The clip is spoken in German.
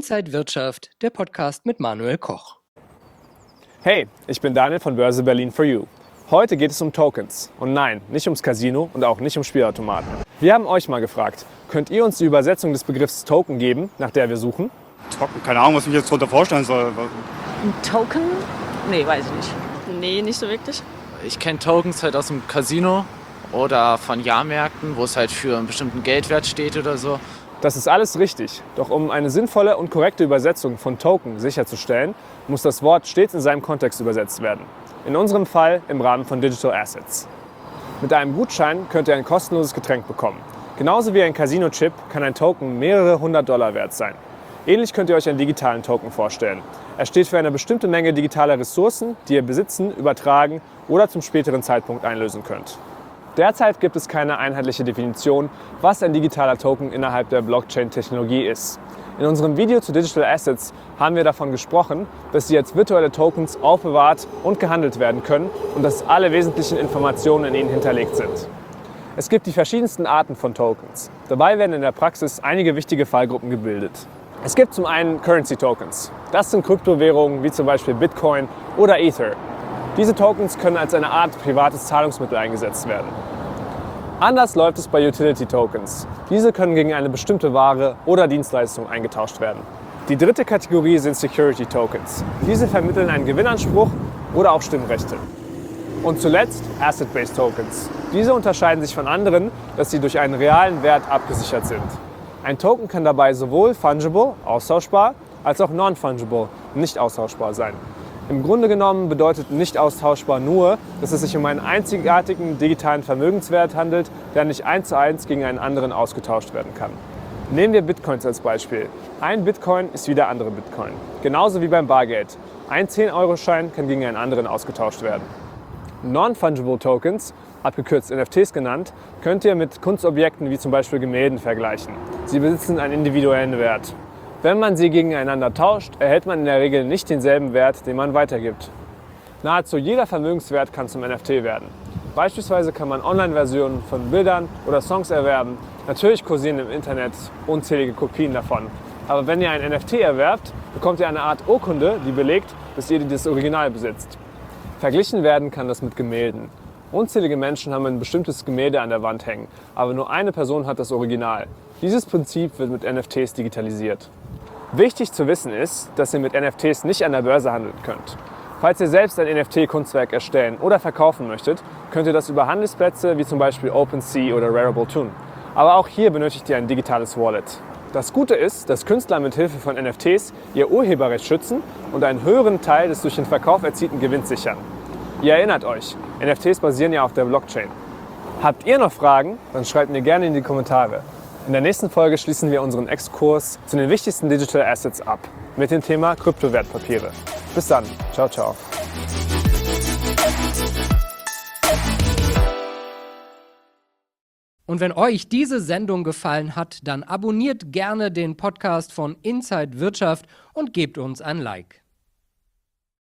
Inside Wirtschaft, der Podcast mit Manuel Koch. Hey, ich bin Daniel von Börse Berlin for You. Heute geht es um Tokens. Und nein, nicht ums Casino und auch nicht um Spielautomaten. Wir haben euch mal gefragt, könnt ihr uns die Übersetzung des Begriffs Token geben, nach der wir suchen? Token? Keine Ahnung, was ich mir jetzt darunter vorstellen soll. Ein Token? Nee, weiß ich nicht. Nee, nicht so wirklich. Ich kenne Tokens halt aus dem Casino oder von Jahrmärkten, wo es halt für einen bestimmten Geldwert steht oder so. Das ist alles richtig. Doch um eine sinnvolle und korrekte Übersetzung von Token sicherzustellen, muss das Wort stets in seinem Kontext übersetzt werden. In unserem Fall im Rahmen von Digital Assets. Mit einem Gutschein könnt ihr ein kostenloses Getränk bekommen. Genauso wie ein Casino-Chip kann ein Token mehrere $100 wert sein. Ähnlich könnt ihr euch einen digitalen Token vorstellen. Er steht für eine bestimmte Menge digitaler Ressourcen, die ihr besitzen, übertragen oder zum späteren Zeitpunkt einlösen könnt. Derzeit gibt es keine einheitliche Definition, was ein digitaler Token innerhalb der Blockchain-Technologie ist. In unserem Video zu Digital Assets haben wir davon gesprochen, dass sie als virtuelle Tokens aufbewahrt und gehandelt werden können und dass alle wesentlichen Informationen in ihnen hinterlegt sind. Es gibt die verschiedensten Arten von Tokens. Dabei werden in der Praxis einige wichtige Fallgruppen gebildet. Es gibt zum einen Currency Tokens. Das sind Kryptowährungen wie zum Beispiel Bitcoin oder Ether. Diese Tokens können als eine Art privates Zahlungsmittel eingesetzt werden. Anders läuft es bei Utility Tokens. Diese können gegen eine bestimmte Ware oder Dienstleistung eingetauscht werden. Die dritte Kategorie sind Security Tokens. Diese vermitteln einen Gewinnanspruch oder auch Stimmrechte. Und zuletzt Asset-Based Tokens. Diese unterscheiden sich von anderen, dass sie durch einen realen Wert abgesichert sind. Ein Token kann dabei sowohl fungible, austauschbar, als auch non-fungible, nicht austauschbar sein. Im Grunde genommen bedeutet nicht austauschbar nur, dass es sich um einen einzigartigen digitalen Vermögenswert handelt, der nicht 1:1 gegen einen anderen ausgetauscht werden kann. Nehmen wir Bitcoins als Beispiel. Ein Bitcoin ist wie der andere Bitcoin. Genauso wie beim Bargeld. Ein 10-Euro-Schein kann gegen einen anderen ausgetauscht werden. Non-fungible Tokens, abgekürzt NFTs genannt, könnt ihr mit Kunstobjekten wie zum Beispiel Gemälden vergleichen. Sie besitzen einen individuellen Wert. Wenn man sie gegeneinander tauscht, erhält man in der Regel nicht denselben Wert, den man weitergibt. Nahezu jeder Vermögenswert kann zum NFT werden. Beispielsweise kann man Online-Versionen von Bildern oder Songs erwerben. Natürlich kursieren im Internet unzählige Kopien davon. Aber wenn ihr ein NFT erwerbt, bekommt ihr eine Art Urkunde, die belegt, dass ihr das Original besitzt. Verglichen werden kann das mit Gemälden. Unzählige Menschen haben ein bestimmtes Gemälde an der Wand hängen, aber nur eine Person hat das Original. Dieses Prinzip wird mit NFTs digitalisiert. Wichtig zu wissen ist, dass ihr mit NFTs nicht an der Börse handeln könnt. Falls ihr selbst ein NFT-Kunstwerk erstellen oder verkaufen möchtet, könnt ihr das über Handelsplätze wie zum Beispiel OpenSea oder Rarible tun. Aber auch hier benötigt ihr ein digitales Wallet. Das Gute ist, dass Künstler mit Hilfe von NFTs ihr Urheberrecht schützen und einen höheren Teil des durch den Verkauf erzielten Gewinns sichern. Ihr erinnert euch, NFTs basieren ja auf der Blockchain. Habt ihr noch Fragen? Dann schreibt mir gerne in die Kommentare. In der nächsten Folge schließen wir unseren Exkurs zu den wichtigsten Digital Assets ab, mit dem Thema Kryptowertpapiere. Bis dann. Ciao, ciao. Und wenn euch diese Sendung gefallen hat, dann abonniert gerne den Podcast von Inside Wirtschaft und gebt uns ein Like.